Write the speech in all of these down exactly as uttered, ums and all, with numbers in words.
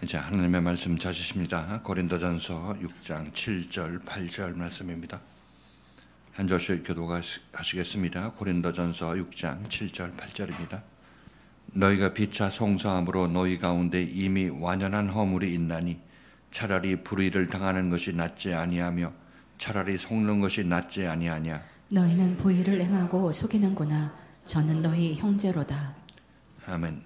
자, 하나님의 말씀 찾으십니다. 고린도전서 육 장 칠 절 팔 절 말씀입니다. 한 절씩 교독하시겠습니다. 고린도전서 육 장 칠 절 팔 절입니다. 너희가 피차 송사함으로 너희 가운데 이미 완연한 허물이 있나니 차라리 불의를 당하는 것이 낫지 아니하며 차라리 속는 것이 낫지 아니하냐. 너희는 부의를 행하고 속이는구나. 저는 너희 형제로다. 아멘.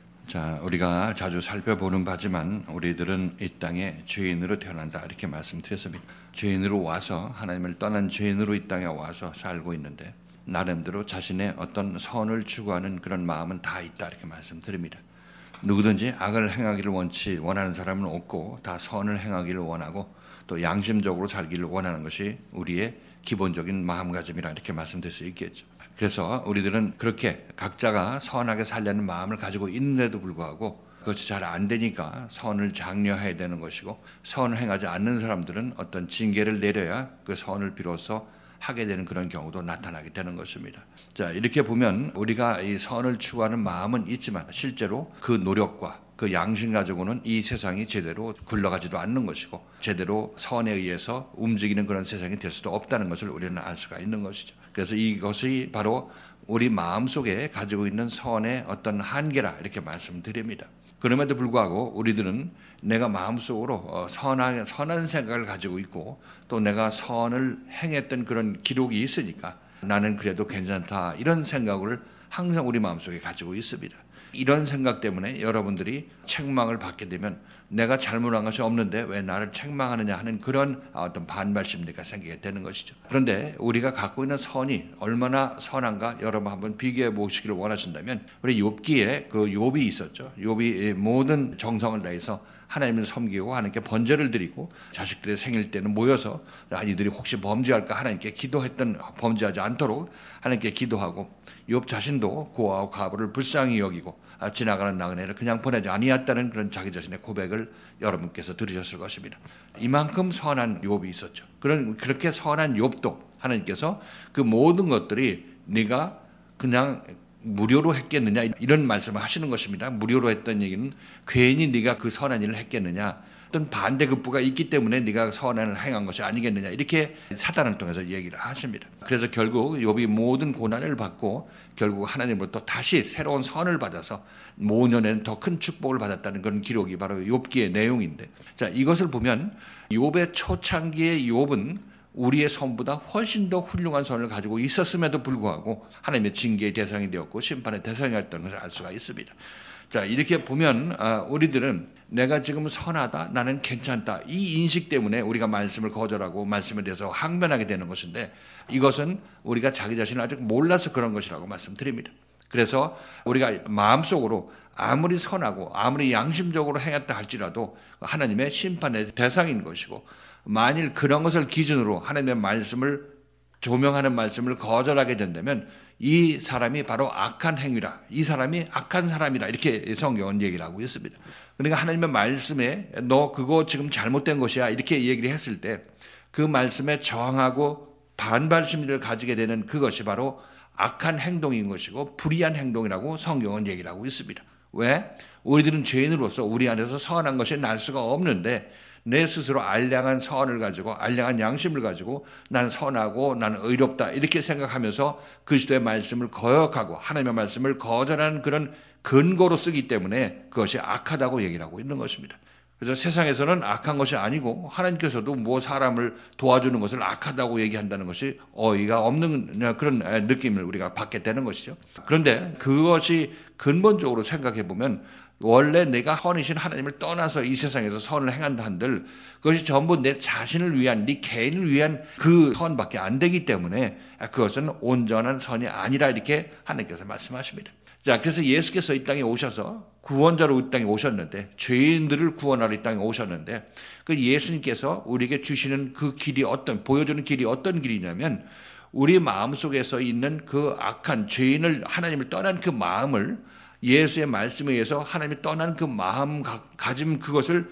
자, 우리가 자주 살펴보는 바지만 우리들은 이 땅에 죄인으로 태어난다 이렇게 말씀드렸습니다. 죄인으로 와서 하나님을 떠난 죄인으로 이 땅에 와서 살고 있는데 나름대로 자신의 어떤 선을 추구하는 그런 마음은 다 있다 이렇게 말씀드립니다. 누구든지 악을 행하기를 원치 원하는 사람은 없고 다 선을 행하기를 원하고 또 양심적으로 살기를 원하는 것이 우리의 기본적인 마음가짐이라 이렇게 말씀드릴 수 있겠죠. 그래서 우리들은 그렇게 각자가 선하게 살려는 마음을 가지고 있는데도 불구하고 그것이 잘 안 되니까 선을 장려해야 되는 것이고 선을 행하지 않는 사람들은 어떤 징계를 내려야 그 선을 비로소 하게 되는 그런 경우도 나타나게 되는 것입니다. 자, 이렇게 보면 우리가 이 선을 추구하는 마음은 있지만 실제로 그 노력과 그 양심 가지고는 이 세상이 제대로 굴러가지도 않는 것이고 제대로 선에 의해서 움직이는 그런 세상이 될 수도 없다는 것을 우리는 알 수가 있는 것이죠. 그래서 이것이 바로 우리 마음속에 가지고 있는 선의 어떤 한계라 이렇게 말씀드립니다. 그럼에도 불구하고 우리들은 내가 마음속으로 선한, 선한 생각을 가지고 있고 또 내가 선을 행했던 그런 기록이 있으니까 나는 그래도 괜찮다 이런 생각을 항상 우리 마음속에 가지고 있습니다. 이런 생각 때문에 여러분들이 책망을 받게 되면 내가 잘못한 것이 없는데 왜 나를 책망하느냐 하는 그런 어떤 반발 심리가 생기게 되는 것이죠. 그런데 우리가 갖고 있는 선이 얼마나 선한가 여러분 한번 비교해 보시기를 원하신다면 우리 욥기에 그 욥이 있었죠. 욥이 모든 정성을 다해서 하나님을 섬기고 하나님께 번제를 드리고 자식들의 생일 때는 모여서 이들이 혹시 범죄할까 하나님께 기도했던 범죄하지 않도록 하나님께 기도하고 욥 자신도 고아와 과부를 불쌍히 여기고 지나가는 나그네를 그냥 보내지 아니했다는 그런 자기 자신의 고백을 여러분께서 들으셨을 것입니다. 이만큼 선한 욥이 있었죠. 그런 그렇게 선한 욥도 하나님께서 그 모든 것들이 네가 그냥 무료로 했겠느냐 이런 말씀을 하시는 것입니다. 무료로 했던 얘기는 괜히 네가 그 선한 일을 했겠느냐 어떤 반대급부가 있기 때문에 네가 선한 일을 행한 것이 아니겠느냐 이렇게 사단을 통해서 얘기를 하십니다. 그래서 결국 욥이 모든 고난을 받고 결국 하나님으로부터 다시 새로운 선을 받아서 모년에는 더 큰 축복을 받았다는 그런 기록이 바로 욥기의 내용인데 자 이것을 보면 욥의 초창기의 욥은 우리의 선보다 훨씬 더 훌륭한 선을 가지고 있었음에도 불구하고 하나님의 징계의 대상이 되었고 심판의 대상이었던 것을 알 수가 있습니다. 자 이렇게 보면 우리들은 내가 지금 선하다 나는 괜찮다 이 인식 때문에 우리가 말씀을 거절하고 말씀에 대해서 항변하게 되는 것인데 이것은 우리가 자기 자신을 아직 몰라서 그런 것이라고 말씀드립니다. 그래서 우리가 마음속으로 아무리 선하고 아무리 양심적으로 행했다 할지라도 하나님의 심판의 대상인 것이고 만일 그런 것을 기준으로 하나님의 말씀을 조명하는 말씀을 거절하게 된다면 이 사람이 바로 악한 행위라 이 사람이 악한 사람이라 이렇게 성경은 얘기를 하고 있습니다. 그러니까 하나님의 말씀에 너 그거 지금 잘못된 것이야 이렇게 얘기를 했을 때 그 말씀에 저항하고 반발 심리를 가지게 되는 그것이 바로 악한 행동인 것이고 불의한 행동이라고 성경은 얘기를 하고 있습니다. 왜? 우리들은 죄인으로서 우리 안에서 선한 것이 날 수가 없는데 내 스스로 알량한 선을 가지고 알량한 양심을 가지고 난 선하고 난 의롭다 이렇게 생각하면서 그리스도의 말씀을 거역하고 하나님의 말씀을 거절하는 그런 근거로 쓰기 때문에 그것이 악하다고 얘기를 하고 있는 것입니다. 그래서 세상에서는 악한 것이 아니고 하나님께서도 뭐 사람을 도와주는 것을 악하다고 얘기한다는 것이 어이가 없는 그런 느낌을 우리가 받게 되는 것이죠. 그런데 그것이 근본적으로 생각해 보면 원래 내가 선이신 하나님을 떠나서 이 세상에서 선을 행한다 한들 그것이 전부 내 자신을 위한 네 개인을 위한 그 선밖에 안 되기 때문에 그것은 온전한 선이 아니라 이렇게 하나님께서 말씀하십니다. 자, 그래서 예수께서 이 땅에 오셔서 구원자로 이 땅에 오셨는데 죄인들을 구원하러 이 땅에 오셨는데 그 예수님께서 우리에게 주시는 그 길이 어떤 보여주는 길이 어떤 길이냐면 우리 마음속에서 있는 그 악한 죄인을 하나님을 떠난 그 마음을 예수의 말씀에 의해서 하나님이 떠난 그 마음 가짐 그것을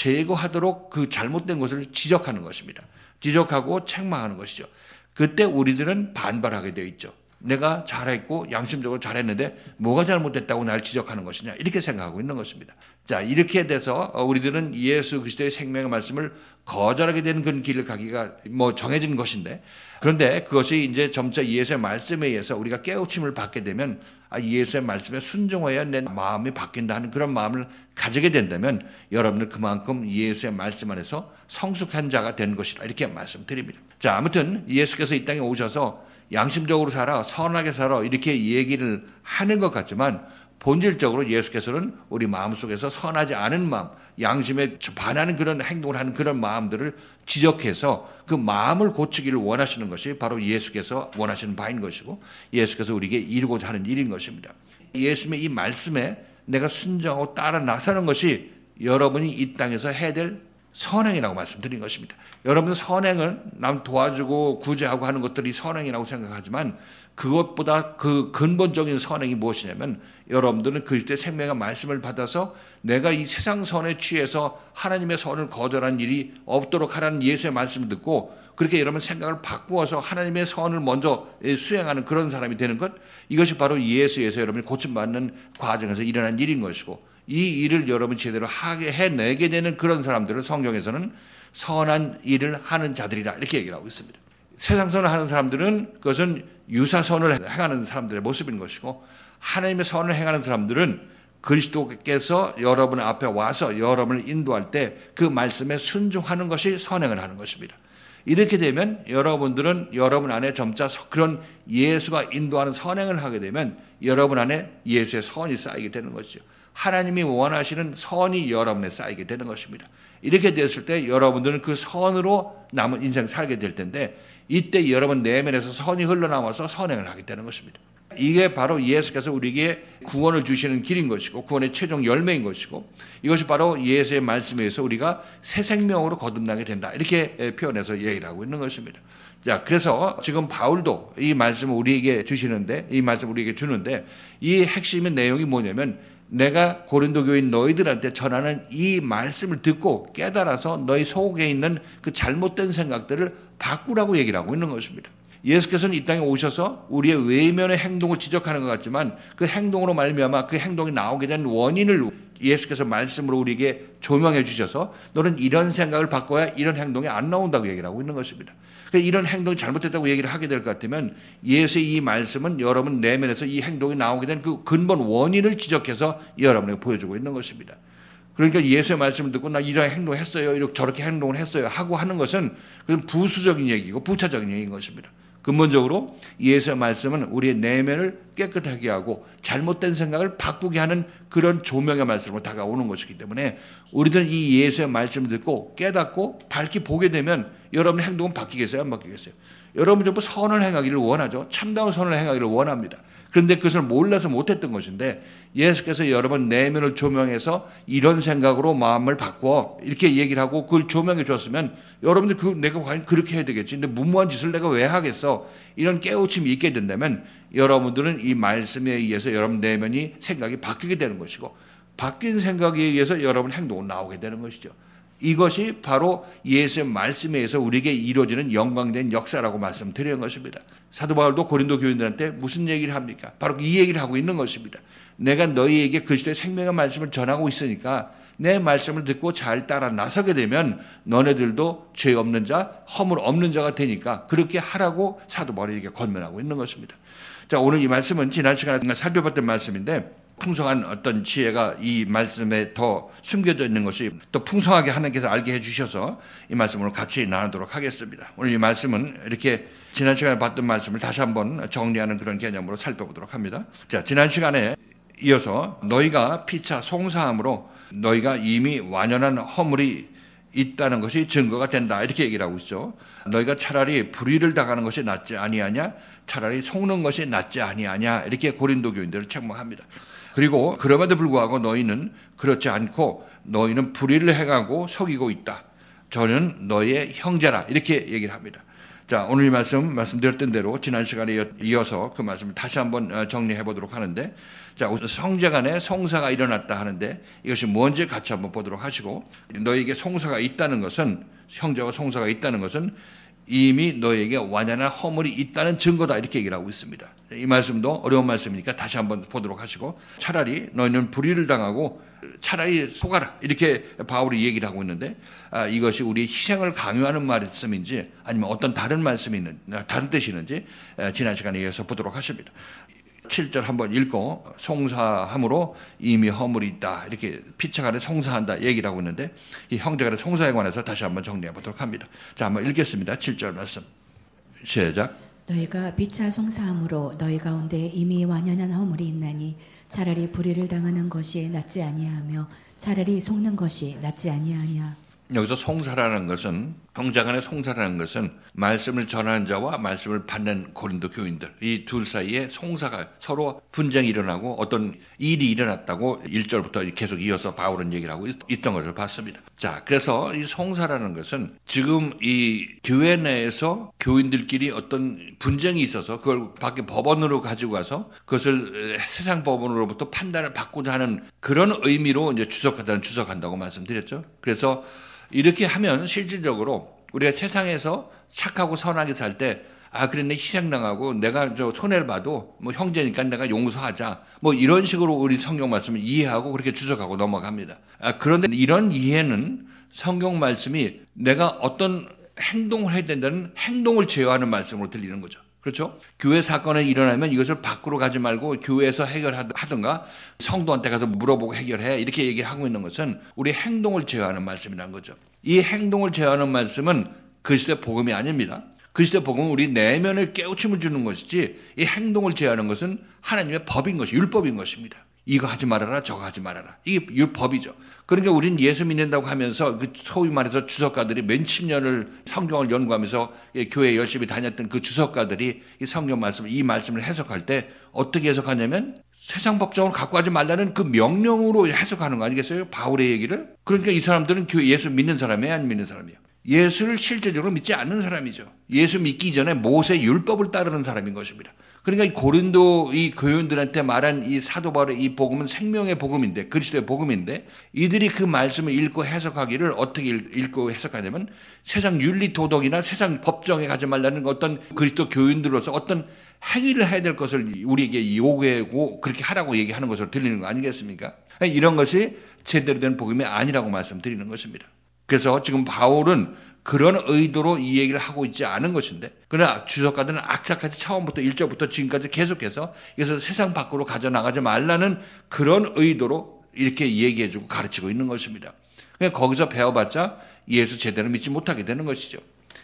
제거하도록 그 잘못된 것을 지적하는 것입니다. 지적하고 책망하는 것이죠. 그때 우리들은 반발하게 되어 있죠. 내가 잘했고 양심적으로 잘했는데 뭐가 잘못됐다고 날 지적하는 것이냐 이렇게 생각하고 있는 것입니다. 자, 이렇게 돼서 우리들은 예수 그리스도의 생명의 말씀을 거절하게 되는 그런 길을 가기가 뭐 정해진 것인데, 그런데 그것이 이제 점차 예수의 말씀에 의해서 우리가 깨우침을 받게 되면 아, 예수의 말씀에 순종해야 내 마음이 바뀐다는 그런 마음을 가지게 된다면 여러분들 그만큼 예수의 말씀 안에서 성숙한 자가 된 것이라 이렇게 말씀드립니다. 자, 아무튼 예수께서 이 땅에 오셔서 양심적으로 살아, 선하게 살아 이렇게 얘기를 하는 것 같지만 본질적으로 예수께서는 우리 마음속에서 선하지 않은 마음, 양심에 반하는 그런 행동을 하는 그런 마음들을 지적해서 그 마음을 고치기를 원하시는 것이 바로 예수께서 원하시는 바인 것이고 예수께서 우리에게 이루고자 하는 일인 것입니다. 예수님의 이 말씀에 내가 순종하고 따라 나서는 것이 여러분이 이 땅에서 해야 될 선행이라고 말씀드린 것입니다. 여러분 선행은 남 도와주고 구제하고 하는 것들이 선행이라고 생각하지만 그것보다 그 근본적인 선행이 무엇이냐면 여러분들은 그리스도의 생명의 말씀을 받아서 내가 이 세상 선에 취해서 하나님의 선을 거절한 일이 없도록 하라는 예수의 말씀을 듣고 그렇게 여러분 생각을 바꾸어서 하나님의 선을 먼저 수행하는 그런 사람이 되는 것, 이것이 바로 예수에서 여러분이 고침받는 과정에서 일어난 일인 것이고 이 일을 여러분 제대로 하게 해내게 되는 그런 사람들을 성경에서는 선한 일을 하는 자들이라 이렇게 얘기를 하고 있습니다. 세상선을 하는 사람들은 그것은 유사선을 행하는 사람들의 모습인 것이고 하나님의 선을 행하는 사람들은 그리스도께서 여러분 앞에 와서 여러분을 인도할 때 그 말씀에 순종하는 것이 선행을 하는 것입니다. 이렇게 되면 여러분들은 여러분 안에 점차 그런 예수가 인도하는 선행을 하게 되면 여러분 안에 예수의 선이 쌓이게 되는 것이죠. 하나님이 원하시는 선이 여러분에 쌓이게 되는 것입니다. 이렇게 됐을 때 여러분들은 그 선으로 남은 인생 살게 될 텐데 이때 여러분 내면에서 선이 흘러나와서 선행을 하게 되는 것입니다. 이게 바로 예수께서 우리에게 구원을 주시는 길인 것이고 구원의 최종 열매인 것이고 이것이 바로 예수의 말씀에 의해서 우리가 새 생명으로 거듭나게 된다 이렇게 표현해서 얘기를 하고 있는 것입니다. 자, 그래서 지금 바울도 이 말씀을 우리에게 주시는데 이 말씀을 우리에게 주는데 이 핵심의 내용이 뭐냐면 내가 고린도 교인 너희들한테 전하는 이 말씀을 듣고 깨달아서 너희 속에 있는 그 잘못된 생각들을 바꾸라고 얘기를 하고 있는 것입니다. 예수께서는 이 땅에 오셔서 우리의 외면의 행동을 지적하는 것 같지만 그 행동으로 말미암아 그 행동이 나오게 된 원인을 예수께서 말씀으로 우리에게 조명해 주셔서 너는 이런 생각을 바꿔야 이런 행동이 안 나온다고 얘기를 하고 있는 것입니다. 이런 행동이 잘못됐다고 얘기를 하게 될 것 같으면 예수의 이 말씀은 여러분 내면에서 이 행동이 나오게 된 그 근본 원인을 지적해서 여러분에게 보여주고 있는 것입니다. 그러니까 예수의 말씀을 듣고 나 이런 행동을 했어요, 이렇게 저렇게 행동을 했어요 하고 하는 것은 그건 부수적인 얘기고 부차적인 얘기인 것입니다. 근본적으로 예수의 말씀은 우리의 내면을 깨끗하게 하고 잘못된 생각을 바꾸게 하는 그런 조명의 말씀으로 다가오는 것이기 때문에 우리들은 이 예수의 말씀을 듣고 깨닫고 밝히 보게 되면 여러분의 행동은 바뀌겠어요? 안 바뀌겠어요? 여러분 전부 선을 행하기를 원하죠. 참다운 선을 행하기를 원합니다. 그런데 그것을 몰라서 못했던 것인데 예수께서 여러분 내면을 조명해서 이런 생각으로 마음을 바꿔 이렇게 얘기를 하고 그걸 조명해 줬으면 여러분들 그 내가 과연 그렇게 해야 되겠지. 근데 무모한 짓을 내가 왜 하겠어? 이런 깨우침이 있게 된다면 여러분들은 이 말씀에 의해서 여러분 내면이 생각이 바뀌게 되는 것이고 바뀐 생각에 의해서 여러분 행동은 나오게 되는 것이죠. 이것이 바로 예수의 말씀에 의해서 우리에게 이루어지는 영광된 역사라고 말씀드리는 것입니다. 사도 바울도 고린도 교인들한테 무슨 얘기를 합니까? 바로 이 얘기를 하고 있는 것입니다. 내가 너희에게 그리스도의 생명의 말씀을 전하고 있으니까 내 말씀을 듣고 잘 따라 나서게 되면 너네들도 죄 없는 자, 허물 없는 자가 되니까 그렇게 하라고 사도 바울에게 권면하고 있는 것입니다. 자, 오늘 이 말씀은 지난 시간에 살펴봤던 말씀인데 풍성한 어떤 지혜가 이 말씀에 더 숨겨져 있는 것이 또 풍성하게 하나님께서 알게 해주셔서 이 말씀을 같이 나누도록 하겠습니다. 오늘 이 말씀은 이렇게 지난 시간에 봤던 말씀을 다시 한번 정리하는 그런 개념으로 살펴보도록 합니다. 자, 지난 시간에 이어서 너희가 피차 송사함으로 너희가 이미 완연한 허물이 있다는 것이 증거가 된다 이렇게 얘기를 하고 있죠. 너희가 차라리 불의를 당하는 것이 낫지 아니하냐, 차라리 속는 것이 낫지 아니하냐 이렇게 고린도 교인들을 책망합니다. 그리고 그럼에도 불구하고 너희는 그렇지 않고 너희는 불의를 행하고 속이고 있다. 저는 너희의 형제라 이렇게 얘기를 합니다. 자, 오늘 이 말씀 말씀드렸던 대로 지난 시간에 이어서 그 말씀을 다시 한번 정리해 보도록 하는데, 자, 형제간에 송사가 일어났다 하는데 이것이 뭔지 같이 한번 보도록 하시고, 너희에게 송사가 있다는 것은, 형제와 송사가 있다는 것은 이미 너에게 완연한 허물이 있다는 증거다 이렇게 얘기를 하고 있습니다. 이 말씀도 어려운 말씀이니까 다시 한번 보도록 하시고 차라리 너희는 불의를 당하고 차라리 속아라 이렇게 바울이 얘기를 하고 있는데 아, 이것이 우리의 희생을 강요하는 말씀인지 아니면 어떤 다른 말씀이 있는 다른 뜻이 있는지 지난 시간에 이어서 보도록 하십니다. 칠 절 한번 읽고 송사함으로 이미 허물이 있다 이렇게 피차간에 송사한다 얘기를 하고 있는데 이 형제간의 송사에 관해서 다시 한번 정리해 보도록 합니다. 자 한번 읽겠습니다. 칠 절 말씀 시작. 너희가 피차 송사함으로 너희 가운데 이미 완연한 허물이 있나니 차라리 불의를 당하는 것이 낫지 아니하며 차라리 속는 것이 낫지 아니하냐. 여기서 송사라는 것은 형제간의 송사라는 것은 말씀을 전하는 자와 말씀을 받는 고린도 교인들 이 둘 사이에 송사가 서로 분쟁이 일어나고 어떤 일이 일어났다고 일 절부터 계속 이어서 바울은 얘기를 하고 있던 것을 봤습니다. 자, 그래서 이 송사라는 것은 지금 이 교회 내에서 교인들끼리 어떤 분쟁이 있어서 그걸 밖에 법원으로 가지고 가서 그것을 세상 법원으로부터 판단을 받고자 하는 그런 의미로 이제 주석하다는 주석한다고 말씀드렸죠. 그래서 이렇게 하면 실질적으로 우리가 세상에서 착하고 선하게 살 때 아 그래 내 희생당하고 내가 저 손해를 봐도 뭐 형제니까 내가 용서하자 뭐 이런 식으로 우리 성경 말씀을 이해하고 그렇게 주석하고 넘어갑니다. 아, 그런데 이런 이해는 성경 말씀이 내가 어떤 행동을 해야 된다는 행동을 제어하는 말씀으로 들리는 거죠. 그렇죠? 교회 사건이 일어나면 이것을 밖으로 가지 말고 교회에서 해결하든가 성도한테 가서 물어보고 해결해 이렇게 얘기하고 있는 것은 우리 행동을 제어하는 말씀이라는 거죠. 이 행동을 제어하는 말씀은 그리스도의 복음이 아닙니다. 그리스도의 복음은 우리 내면에 깨우침을 주는 것이지 이 행동을 제어하는 것은 하나님의 법인 것이 율법인 것입니다. 이거 하지 말아라 저거 하지 말아라 이게 율법이죠. 그러니까 우리는 예수 믿는다고 하면서 그 소위 말해서 주석가들이 몇십 년을 성경을 연구하면서 교회에 열심히 다녔던 그 주석가들이 이 성경 말씀을 이 말씀을 해석할 때 어떻게 해석하냐면 세상 법정을 갖고 하지 말라는 그 명령으로 해석하는 거 아니겠어요? 바울의 얘기를. 그러니까 이 사람들은 교회 예수 믿는 사람이에요, 안 믿는 사람이에요? 예수를 실제적으로 믿지 않는 사람이죠. 예수 믿기 전에 모세 율법을 따르는 사람인 것입니다. 그러니까 이 고린도 이 교인들한테 말한 이 사도 바울의 이 복음은 생명의 복음인데 그리스도의 복음인데 이들이 그 말씀을 읽고 해석하기를 어떻게 읽고 해석하냐면 세상 윤리 도덕이나 세상 법정에 가지 말라는 어떤 그리스도 교인들로서 어떤 행위를 해야 될 것을 우리에게 요구하고 그렇게 하라고 얘기하는 것으로 들리는 거 아니겠습니까? 이런 것이 제대로 된 복음이 아니라고 말씀드리는 것입니다. 그래서 지금 바울은 그런 의도로 이 얘기를 하고 있지 않은 것인데 그러나 주석가들은 악착같이 처음부터 일 절부터 지금까지 계속해서 그래서 세상 밖으로 가져나가지 말라는 그런 의도로 이렇게 얘기해주고 가르치고 있는 것입니다. 그냥 거기서 배워봤자 예수 제대로 믿지 못하게 되는 것이죠.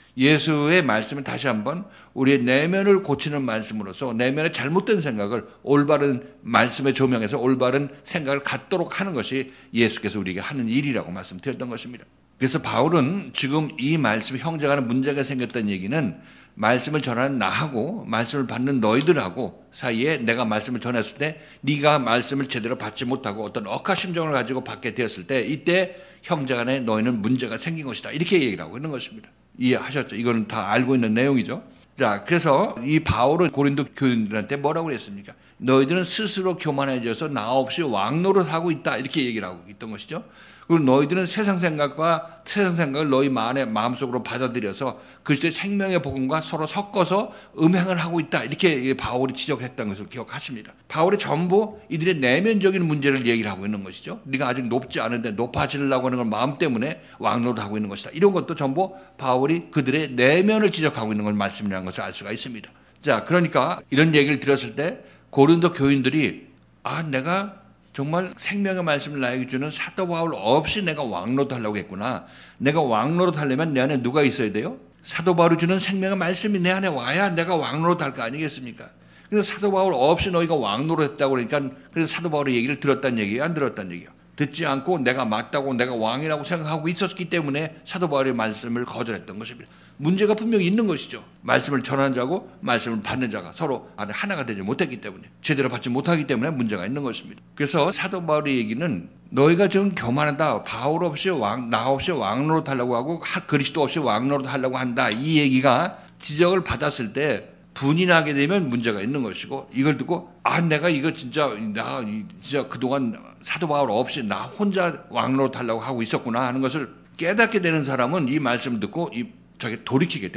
예수의 말씀은 다시 한번 우리의 내면을 고치는 말씀으로서 내면의 잘못된 생각을 올바른 말씀에 조명해서 올바른 생각을 갖도록 하는 것이 예수께서 우리에게 하는 일이라고 말씀드렸던 것입니다. 그래서 바울은 지금 이 말씀 형제간에 문제가 생겼다는 얘기는 말씀을 전하는 나하고 말씀을 받는 너희들하고 사이에 내가 말씀을 전했을 때 네가 말씀을 제대로 받지 못하고 어떤 억하심정을 가지고 받게 되었을 때 이때 형제간에 너희는 문제가 생긴 것이다 이렇게 얘기를 하고 있는 것입니다. 이해하셨죠? 이거는 다 알고 있는 내용이죠. 자, 그래서 이 바울은 고린도 교인들한테 뭐라고 그랬습니까? 너희들은 스스로 교만해져서 나 없이 왕노릇하고 있다 이렇게 얘기를 하고 있던 것이죠. 그리고 너희들은 세상 생각과 세상 생각을 너희 마음에 마음속으로 받아들여서 그리스도의 생명의 복음과 서로 섞어서 음행을 하고 있다 이렇게 바울이 지적을 했던 것을 기억하십니다. 바울이 전부 이들의 내면적인 문제를 얘기를 하고 있는 것이죠. 네가 아직 높지 않은데 높아지려고 하는 걸 마음 때문에 왕노릇하고 있는 것이다. 이런 것도 전부 바울이 그들의 내면을 지적하고 있는 걸 말씀이라는 것을 알 수가 있습니다. 자, 그러니까 이런 얘기를 들었을 때 고린도 교인들이 아 내가 정말 생명의 말씀을 나에게 주는 사도 바울 없이 내가 왕노릇 하려고 했구나. 내가 왕노릇 하려면 내 안에 누가 있어야 돼요? 사도 바울이 주는 생명의 말씀이 내 안에 와야 내가 왕노릇 할 거 아니겠습니까? 그래서 사도 바울 없이 너희가 왕노릇 했다고 그러니까 그래서 사도 바울의 얘기를 들었다는 얘기예요? 안 들었다는 얘기예요? 듣지 않고 내가 맞다고 내가 왕이라고 생각하고 있었기 때문에 사도 바울의 말씀을 거절했던 것입니다. 문제가 분명히 있는 것이죠. 말씀을 전하는 자고 말씀을 받는 자가 서로 안에 하나가 되지 못했기 때문에 제대로 받지 못하기 때문에 문제가 있는 것입니다. 그래서 사도 바울의 얘기는 너희가 지금 교만하다. 바울 없이 왕, 나 없이 왕노릇 하려고 하고 그리스도 없이 왕노릇 하려고 한다. 이 얘기가 지적을 받았을 때 분인하게 되면 문제가 있는 것이고 이걸 듣고 아 내가 이거 진짜 나 진짜 그동안 사도 바울 없이 나 혼자 왕노릇 하려고 하고 있었구나 하는 것을 깨닫게 되는 사람은 이 말씀을 듣고 이 저게 돌이키게 되겠죠.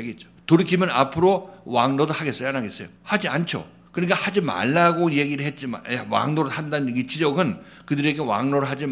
돌이키면 앞으로 왕노릇 하겠어요? 안 하겠어요? 하지 않죠. 그러니까 하지 말라고 얘기를 했지만 왕노릇 한다는 이 지적은 그들에게 왕노릇 하지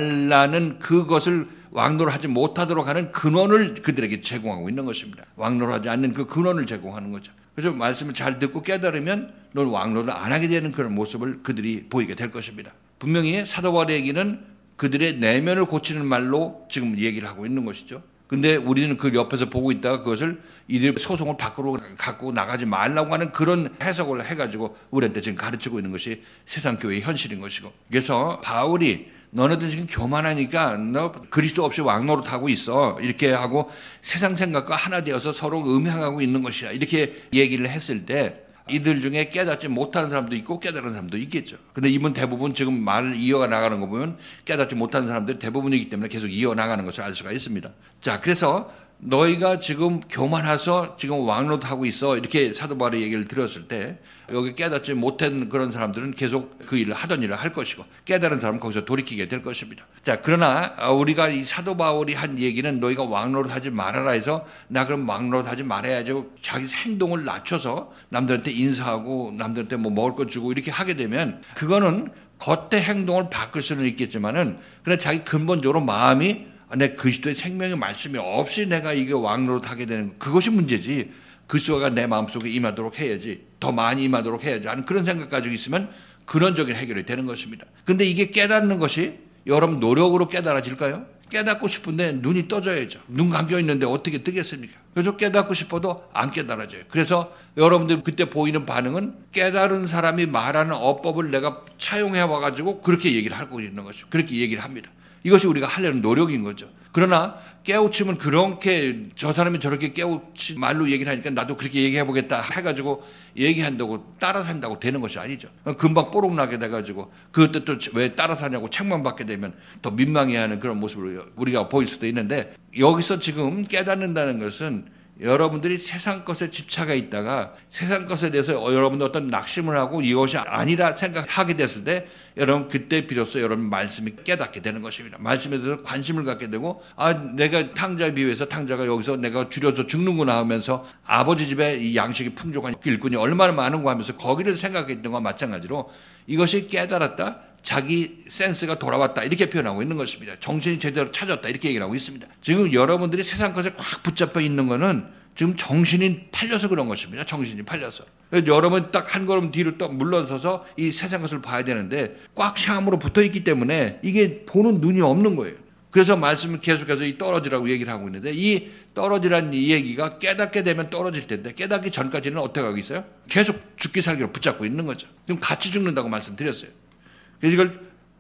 말라는 그것을 왕노릇 하지 못하도록 하는 근원을 그들에게 제공하고 있는 것입니다. 왕노릇 하지 않는 그 근원을 제공하는 거죠. 그래서 말씀을 잘 듣고 깨달으면 넌 왕노릇 안 하게 되는 그런 모습을 그들이 보이게 될 것입니다. 분명히 사도 바울의 얘기는 그들의 내면을 고치는 말로 지금 얘기를 하고 있는 것이죠. 근데 우리는 그 옆에서 보고 있다가 그것을 이들 소송을 밖으로 갖고 나가지 말라고 하는 그런 해석을 해가지고 우리한테 지금 가르치고 있는 것이 세상 교회의 현실인 것이고. 그래서 바울이 너네들 지금 교만하니까 너 그리스도 없이 왕노릇 하고 있어. 이렇게 하고 세상 생각과 하나 되어서 서로 음행하고 있는 것이야. 이렇게 얘기를 했을 때 이들 중에 깨닫지 못하는 사람도 있고 깨달은 사람도 있겠죠. 근데 이분 대부분 지금 말을 이어가 나가는 거 보면 깨닫지 못하는 사람들이 대부분이기 때문에 계속 이어나가는 것을 알 수가 있습니다. 자, 그래서 너희가 지금 교만해서 지금 왕노릇하고 있어. 이렇게 사도 바울의 얘기를 들었을 때 여기 깨닫지 못한 그런 사람들은 계속 그 일을 하던 일을 할 것이고 깨달은 사람은 거기서 돌이키게 될 것입니다. 자, 그러나 우리가 이 사도 바울이 한 얘기는 너희가 왕노릇하지 말아라 해서 나 그럼 왕노릇하지 말아야지 자기 행동을 낮춰서 남들한테 인사하고 남들한테 뭐 먹을 것 주고 이렇게 하게 되면 그거는 겉의 행동을 바꿀 수는 있겠지만은 그냥 자기 근본적으로 마음이 내 그리스도의 생명의 말씀이 없이 내가 이게 왕노릇하게 되는 그것이 문제지. 그리스도가 내 마음속에 임하도록 해야지. 더 많이 임하도록 해야지 하는 그런 생각 가지고 있으면 근원적인 해결이 되는 것입니다. 근데 이게 깨닫는 것이 여러분 노력으로 깨달아질까요? 깨닫고 싶은데 눈이 떠져야죠. 눈 감겨 있는데 어떻게 뜨겠습니까? 그래서 깨닫고 싶어도 안 깨달아져요. 그래서 여러분들 그때 보이는 반응은 깨달은 사람이 말하는 어법을 내가 차용해 와가지고 그렇게 얘기를 하고 있는 것이죠. 그렇게 얘기를 합니다. 이것이 우리가 하려는 노력인 거죠. 그러나 깨우치면 그렇게 저 사람이 저렇게 깨우치 말로 얘기를 하니까 나도 그렇게 얘기해 보겠다 해가지고 얘기한다고 따라서 한다고 되는 것이 아니죠. 금방 뽀록 나게 돼가지고 그것도 또 왜 따라서 하냐고 책만 받게 되면 더 민망해하는 그런 모습을 우리가 보일 수도 있는데 여기서 지금 깨닫는다는 것은 여러분들이 세상 것에 집착해 있다가 세상 것에 대해서 여러분들 어떤 낙심을 하고 이것이 아니라 생각하게 됐을 때 여러분 그때 비로소 여러분 말씀이 깨닫게 되는 것입니다. 말씀에 대해서 관심을 갖게 되고 아 내가 탕자에 비유해서 탕자가 여기서 내가 줄여서 죽는구나 하면서 아버지 집에 이 양식이 풍족한 일꾼이 얼마나 많은가 하면서 거기를 생각했던 것과 마찬가지로 이것이 깨달았다. 자기 센스가 돌아왔다 이렇게 표현하고 있는 것입니다. 정신이 제대로 찾았다 이렇게 얘기를 하고 있습니다. 지금 여러분들이 세상 것에 꽉 붙잡혀 있는 거는 지금 정신이 팔려서 그런 것입니다. 정신이 팔려서. 여러분 딱 한 걸음 뒤로 딱 물러서서 이 세상 것을 봐야 되는데 꽉 샤함으로 붙어 있기 때문에 이게 보는 눈이 없는 거예요. 그래서 말씀을 계속해서 이 떨어지라고 얘기를 하고 있는데 이 떨어지라는 이 얘기가 깨닫게 되면 떨어질 텐데 깨닫기 전까지는 어떻게 하고 있어요? 계속 죽기 살기로 붙잡고 있는 거죠. 그럼 같이 죽는다고 말씀드렸어요. 그래서 이걸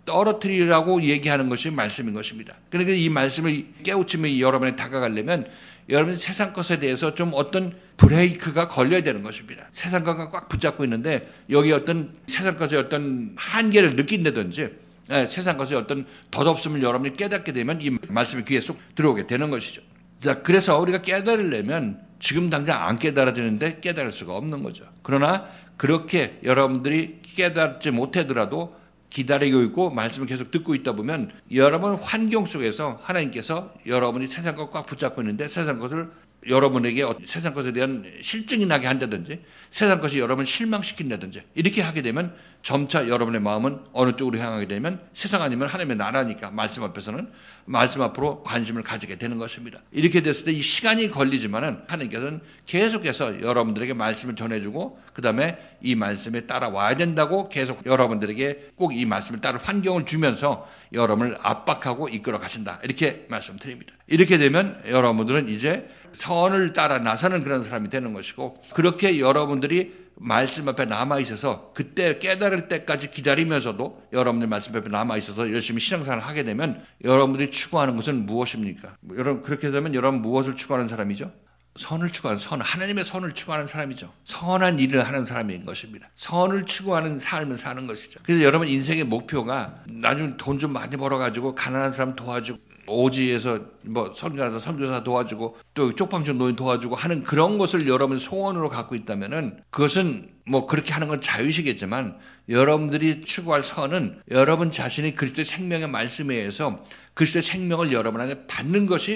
떨어뜨리라고 얘기하는 것이 말씀인 것입니다. 그러니까 이 말씀을 깨우치면 여러분이 다가가려면 여러분이 세상 것에 대해서 좀 어떤 브레이크가 걸려야 되는 것입니다. 세상 것과 꽉 붙잡고 있는데 여기 어떤 세상 것의 어떤 한계를 느낀다든지 네, 세상 것의 어떤 덧없음을 여러분이 깨닫게 되면 이 말씀이 귀에 쏙 들어오게 되는 것이죠. 자, 그래서 우리가 깨달으려면 지금 당장 안 깨달아지는데 깨달을 수가 없는 거죠. 그러나 그렇게 여러분들이 깨닫지 못하더라도 기다리고 있고 말씀을 계속 듣고 있다 보면 여러분 환경 속에서 하나님께서 여러분이 세상 것 꽉 붙잡고 있는데 세상 것을 여러분에게 세상 것에 대한 실증이 나게 한다든지 세상 것이 여러분을 실망시킨다든지 이렇게 하게 되면 점차 여러분의 마음은 어느 쪽으로 향하게 되면 세상 아니면 하나님의 나라니까 말씀 앞에서는 말씀 앞으로 관심을 가지게 되는 것입니다. 이렇게 됐을 때 이 시간이 걸리지만은 하나님께서는 계속해서 여러분들에게 말씀을 전해주고 그 다음에 이 말씀에 따라와야 된다고 계속 여러분들에게 꼭 이 말씀을 따를 환경을 주면서 여러분을 압박하고 이끌어 가신다. 이렇게 말씀드립니다. 이렇게 되면 여러분들은 이제 선을 따라 나서는 그런 사람이 되는 것이고 그렇게 여러분들이 말씀 앞에 남아있어서 그때 깨달을 때까지 기다리면서도 여러분들 말씀 앞에 남아있어서 열심히 신앙생활을 하게 되면 여러분들이 추구하는 것은 무엇입니까? 여러분 그렇게 되면 여러분 무엇을 추구하는 사람이죠? 선을 추구하는 선, 하나님의 선을 추구하는 사람이죠. 선한 일을 하는 사람인 것입니다. 선을 추구하는 삶을 사는 것이죠. 그래서 여러분 인생의 목표가 나중에 돈 좀 많이 벌어가지고 가난한 사람 도와주고 오지에서 뭐 선교사서 선교사 도와주고 또 쪽방촌 노인 도와주고 하는 그런 것을 여러분 소원으로 갖고 있다면은 그것은 뭐 그렇게 하는 건 자유시겠지만 여러분들이 추구할 선은 여러분 자신이 그리스도의 생명의 말씀에 의해서 그리스도의 생명을 여러분에게 받는 것이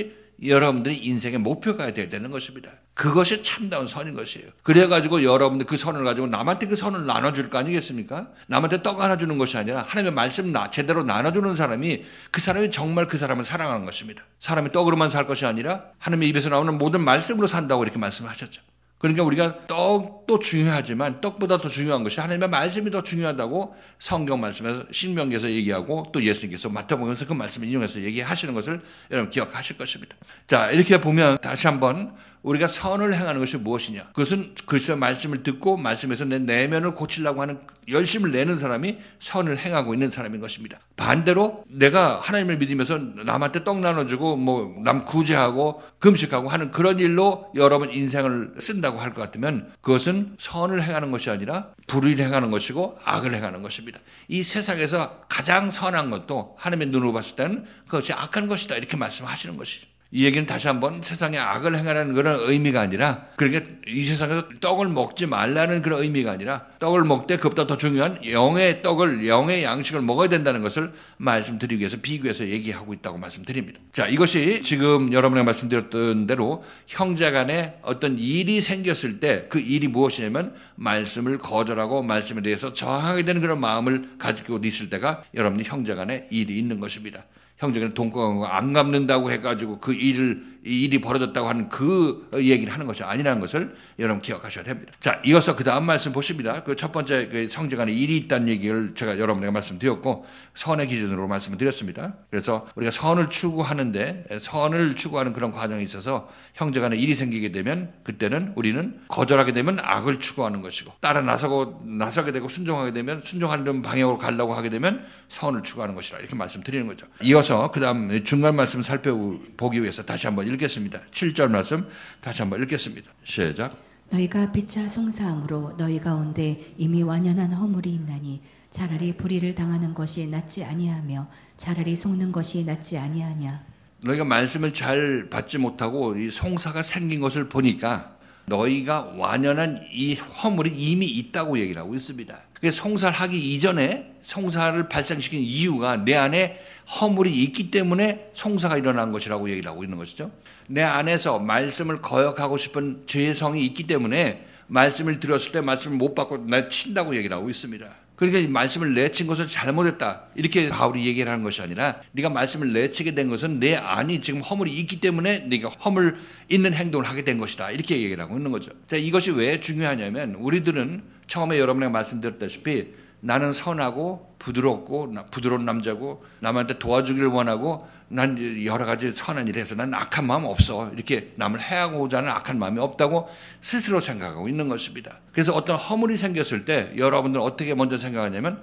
여러분들이 인생의 목표가 되어야 되는 것입니다. 그것이 참다운 선인 것이에요. 그래가지고 여러분들 그 선을 가지고 남한테 그 선을 나눠줄 거 아니겠습니까? 남한테 떡 하나 주는 것이 아니라 하나님의 말씀 제대로 나눠주는 사람이 그 사람이 정말 그 사람을 사랑하는 것입니다. 사람이 떡으로만 살 것이 아니라 하나님의 입에서 나오는 모든 말씀으로 산다고 이렇게 말씀하셨죠. 그러니까 우리가 떡도 중요하지만 떡보다 더 중요한 것이 하나님의 말씀이 더 중요하다고 성경 말씀에서 신명기에서 얘기하고 또 예수님께서 마태복음에서 그 말씀을 인용해서 얘기하시는 것을 여러분 기억하실 것입니다. 자, 이렇게 보면 다시 한번 우리가 선을 행하는 것이 무엇이냐? 그것은 그리스도의 말씀을 듣고 말씀에서 내 내면을 고치려고 하는 열심을 내는 사람이 선을 행하고 있는 사람인 것입니다. 반대로 내가 하나님을 믿으면서 남한테 떡 나눠주고 뭐 남 구제하고 금식하고 하는 그런 일로 여러분 인생을 쓴다고 할 것 같으면 그것은 선을 행하는 것이 아니라 불의를 행하는 것이고 악을 행하는 것입니다. 이 세상에서 가장 선한 것도 하나님의 눈으로 봤을 때는 그것이 악한 것이다 이렇게 말씀하시는 것이죠. 이 얘기는 다시 한번 세상에 악을 행하라는 그런 의미가 아니라 그러니까 이 세상에서 떡을 먹지 말라는 그런 의미가 아니라 떡을 먹되 그보다 더 중요한 영의 떡을 영의 양식을 먹어야 된다는 것을 말씀드리기 위해서 비교해서 얘기하고 있다고 말씀드립니다. 자, 이것이 지금 여러분에게 말씀드렸던 대로 형제 간에 어떤 일이 생겼을 때 그 일이 무엇이냐면 말씀을 거절하고 말씀에 대해서 저항하게 되는 그런 마음을 가지고 있을 때가 여러분이 형제 간에 일이 있는 것입니다. 형제는 돈과 안 갚는다고 해가지고 그 일을, 이 일이 벌어졌다고 하는 그 얘기를 하는 것이 아니라는 것을 여러분 기억하셔야 됩니다. 자, 이어서 그 다음 말씀 보십니다. 그 첫 번째 그 형제 간에 일이 있다는 얘기를 제가 여러분에게 말씀드렸고, 선의 기준으로 말씀을 드렸습니다. 그래서 우리가 선을 추구하는데, 선을 추구하는 그런 과정에 있어서 형제 간에 일이 생기게 되면, 그때는 우리는 거절하게 되면 악을 추구하는 것이고, 따라 나서고, 나서게 되고 순종하게 되면, 순종하는 방향으로 가려고 하게 되면 선을 추구하는 것이라 이렇게 말씀드리는 거죠. 이어서 그 다음 중간 말씀 살펴보기 위해서 다시 한번 읽겠습니다. 칠 절 말씀 다시 한번 읽겠습니다. 시작. 너희가 피차 송사함으로 너희 가운데 이미 완연한 허물이 있나니 차라리 불의를 당하는 것이 낫지 아니하며 차라리 속는 것이 낫지 아니하냐. 너희가 말씀을 잘 받지 못하고 이 송사가 생긴 것을 보니까 너희가 완연한 이 허물이 이미 있다고 얘기를 하고 있습니다. 송사를 하기 이전에 송사를 발생시킨 이유가 내 안에 허물이 있기 때문에 송사가 일어난 것이라고 얘기를 하고 있는 것이죠. 내 안에서 말씀을 거역하고 싶은 죄성이 있기 때문에 말씀을 들었을 때 말씀을 못 받고 내친다고 얘기를 하고 있습니다. 그러니까 이 말씀을 내친 것을 잘못했다 이렇게 바울이 얘기를 하는 것이 아니라 네가 말씀을 내치게 된 것은 내 안이 지금 허물이 있기 때문에 네가 허물 있는 행동을 하게 된 것이다 이렇게 얘기를 하고 있는 거죠. 자, 이것이 왜 중요하냐면 우리들은 처음에 여러분에게 말씀드렸다시피 나는 선하고 부드럽고 부드러운 남자고 남한테 도와주기를 원하고 난 여러 가지 선한 일을 해서 난 악한 마음 없어 이렇게 남을 해하고자 하는 악한 마음이 없다고 스스로 생각하고 있는 것입니다. 그래서 어떤 허물이 생겼을 때 여러분들은 어떻게 먼저 생각하냐면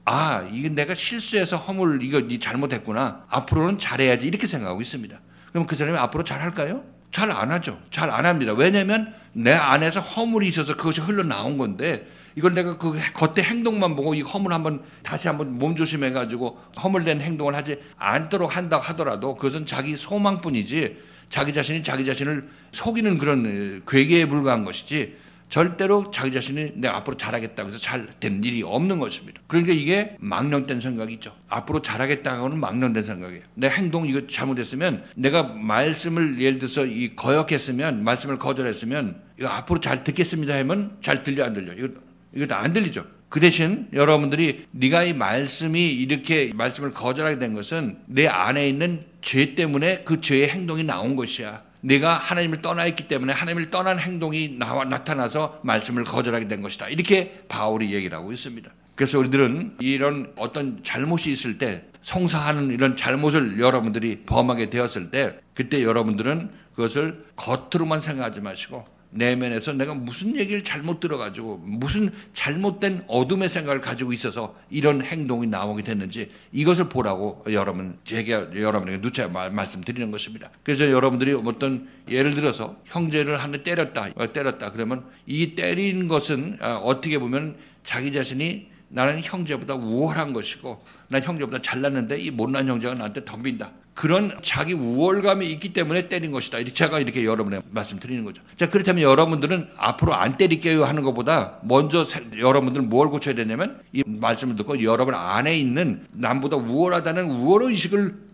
아 이게 내가 실수해서 허물 이거 잘못했구나 앞으로는 잘해야지 이렇게 생각하고 있습니다. 그럼 그 사람이 앞으로 잘할까요? 잘 안 하죠. 잘 안 합니다. 왜냐하면 내 안에서 허물이 있어서 그것이 흘러나온 건데 이걸 내가 그 겉에 행동만 보고 이 허물 한번 다시 한번 몸조심해가지고 허물된 행동을 하지 않도록 한다고 하더라도 그것은 자기 소망뿐이지 자기 자신이 자기 자신을 속이는 그런 괴계에 불과한 것이지 절대로 자기 자신이 내가 앞으로 잘하겠다고 해서 잘 된 일이 없는 것입니다. 그러니까 이게 망령된 생각이죠. 앞으로 잘하겠다고는 망령된 생각이에요. 내 행동 이거 잘못했으면 내가 말씀을 예를 들어서 이 거역했으면 말씀을 거절했으면 이거 앞으로 잘 듣겠습니다 하면 잘 들려 안 들려 이거 이거 다 안 들리죠. 그 대신 여러분들이 네가 이 말씀이 이렇게 말씀을 거절하게 된 것은 내 안에 있는 죄 때문에 그 죄의 행동이 나온 것이야. 내가 하나님을 떠나 있기 때문에 하나님을 떠난 행동이 나와 나타나서 말씀을 거절하게 된 것이다. 이렇게 바울이 얘기를 하고 있습니다. 그래서 우리들은 이런 어떤 잘못이 있을 때 송사하는 이런 잘못을 여러분들이 범하게 되었을 때 그때 여러분들은 그것을 겉으로만 생각하지 마시고 내면에서 내가 무슨 얘기를 잘못 들어가지고 무슨 잘못된 어둠의 생각을 가지고 있어서 이런 행동이 나오게 됐는지 이것을 보라고 여러분 제가 여러분에게 누차 말씀드리는 것입니다. 그래서 여러분들이 어떤 예를 들어서 형제를 한 대 때렸다 때렸다 그러면 이 때린 것은 어떻게 보면 자기 자신이 나는 형제보다 우월한 것이고 난 형제보다 잘났는데 이 못난 형제가 나한테 덤빈다. 그런 자기 우월감이 있기 때문에 때린 것이다. 제가 이렇게 여러분에게 말씀드리는 거죠. 자, 그렇다면 여러분들은 앞으로 안 때릴게요 하는 것보다 먼저 여러분들은 뭘 고쳐야 되냐면 이 말씀을 듣고 여러분 안에 있는 남보다 우월하다는 우월의식을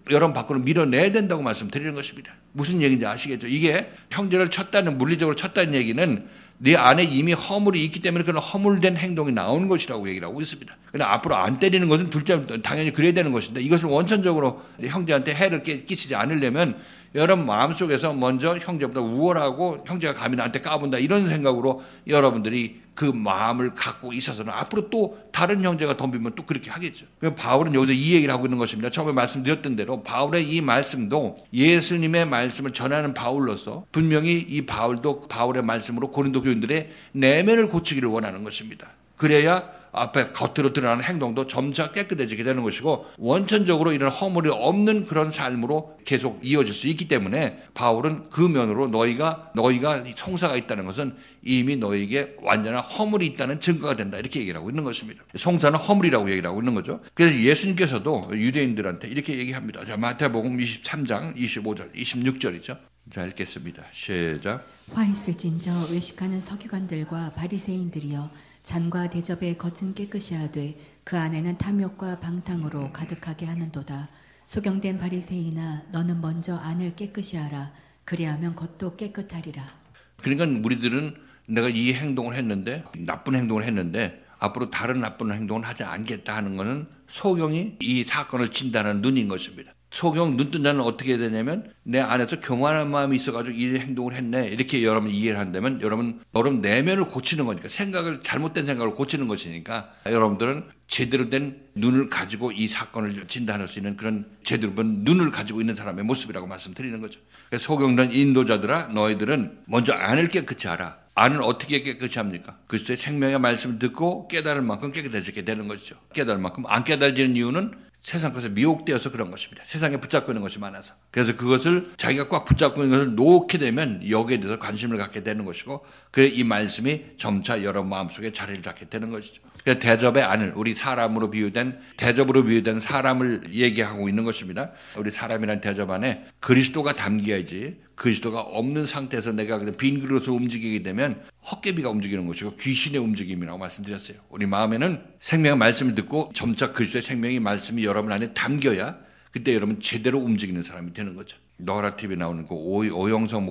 여러분 밖으로 밀어내야 된다고 말씀드리는 것입니다. 무슨 얘기인지 아시겠죠? 이게 형제를 쳤다는, 물리적으로 쳤다는 얘기는 네 안에 이미 허물이 있기 때문에 그런 허물된 행동이 나오는 것이라고 얘기를 하고 있습니다. 그러나 앞으로 안 때리는 것은 둘째, 당연히 그래야 되는 것인데, 이것을 원천적으로 형제한테 해를 끼치지 않으려면 여러분 마음속에서 먼저 형제보다 우월하고 형제가 감히 나한테 까본다 이런 생각으로 여러분들이 그 마음을 갖고 있어서는 앞으로 또 다른 형제가 덤비면 또 그렇게 하겠죠. 바울은 여기서 이 얘기를 하고 있는 것입니다. 처음에 말씀드렸던 대로 바울의 이 말씀도 예수님의 말씀을 전하는 바울로서 분명히 이 바울도 바울의 말씀으로 고린도 교인들의 내면을 고치기를 원하는 것입니다. 그래야 앞에 겉으로 드러나는 행동도 점차 깨끗해지게 되는 것이고 원천적으로 이런 허물이 없는 그런 삶으로 계속 이어질 수 있기 때문에 바울은 그 면으로 너희가 너희가 송사가 있다는 것은 이미 너희에게 완전한 허물이 있다는 증거가 된다 이렇게 얘기를 하고 있는 것입니다. 송사는 허물이라고 얘기를 하고 있는 거죠. 그래서 예수님께서도 유대인들한테 이렇게 얘기합니다. 자, 마태복음 이십삼 장 이십오 절 이십육 절이죠. 자, 읽겠습니다. 시작. 화 있을진저 외식하는 서기관들과 바리새인들이여, 잔과 대접의 겉은 깨끗이 하되 그 안에는 탐욕과 방탕으로 가득하게 하는도다. 소경된 바리새인아, 너는 먼저 안을 깨끗이 하라. 그리하면 겉도 깨끗하리라. 그러니까 우리들은 내가 이 행동을 했는데, 나쁜 행동을 했는데 앞으로 다른 나쁜 행동을 하지 않겠다 하는 것은 소경이 이 사건을 진단하는 눈인 것입니다. 소경 눈뜬 자는 어떻게 해야 되냐면 내 안에서 교만한 마음이 있어가지고 이 행동을 했네 이렇게 여러분 이해를 한다면 여러분 여러분 내면을 고치는 거니까, 생각을 잘못된 생각을 고치는 것이니까 여러분들은 제대로 된 눈을 가지고 이 사건을 진단할 수 있는 그런 제대로 된 눈을 가지고 있는 사람의 모습이라고 말씀드리는 거죠. 그래서 소경된 인도자들아, 너희들은 먼저 안을 깨끗이 하라. 안은 어떻게 깨끗이 합니까? 그리스도의 생명의 말씀을 듣고 깨달을 만큼 깨끗해지게 되는 것이죠. 깨달을 만큼 안 깨달아지는 이유는 세상 것에 미혹되어서 그런 것입니다. 세상에 붙잡고 있는 것이 많아서. 그래서 그것을 자기가 꽉 붙잡고 있는 것을 놓게 되면 여기에 대해서 관심을 갖게 되는 것이고, 그래서 이 말씀이 점차 여러분 마음속에 자리를 잡게 되는 것이죠. 그래서 대접의 안을, 우리 사람으로 비유된, 대접으로 비유된 사람을 얘기하고 있는 것입니다. 우리 사람이란 대접 안에 그리스도가 담겨야지, 그리스도가 없는 상태에서 내가 그냥 빈 그릇으로 움직이게 되면 헛개비가 움직이는 것이고 귀신의 움직임이라고 말씀드렸어요. 우리 마음에는 생명의 말씀을 듣고 점차 그리스도의 생명의 말씀이 여러분 안에 담겨야 그때 여러분 제대로 움직이는 사람이 되는 거죠. 너라티비에 나오는 그 오영성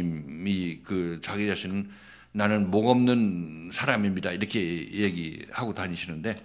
목사님이 그 자기 자신은 나는 목 없는 사람입니다 이렇게 얘기하고 다니시는데,